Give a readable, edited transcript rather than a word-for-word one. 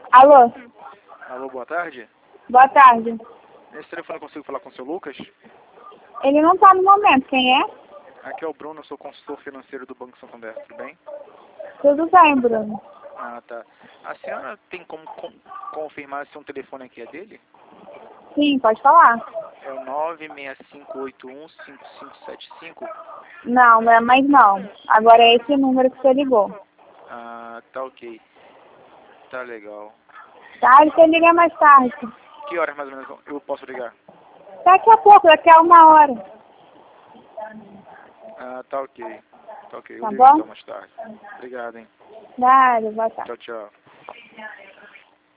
Alô? Alô, boa tarde. Boa tarde. Nesse telefone eu consigo falar com o seu Lucas? Ele não tá no momento, quem é? Aqui é o Bruno, eu sou consultor financeiro do Banco Santander, tudo bem? Tudo bem, Bruno. Ah, tá. A senhora tem como confirmar se um telefone aqui é dele? Sim, pode falar. É o 965815575. Não, não é mais não. Agora é esse número que você ligou. Ah, tá ok. Tá legal. Tá? Ele você liga mais tarde. Que horas mais ou menos eu posso ligar? Daqui a pouco, daqui a 1 hora. Ah, tá ok. Tá ok, eu Tá ligo bom? então mais tarde. Obrigado, hein. Nada, boa tarde. Tchau, tchau.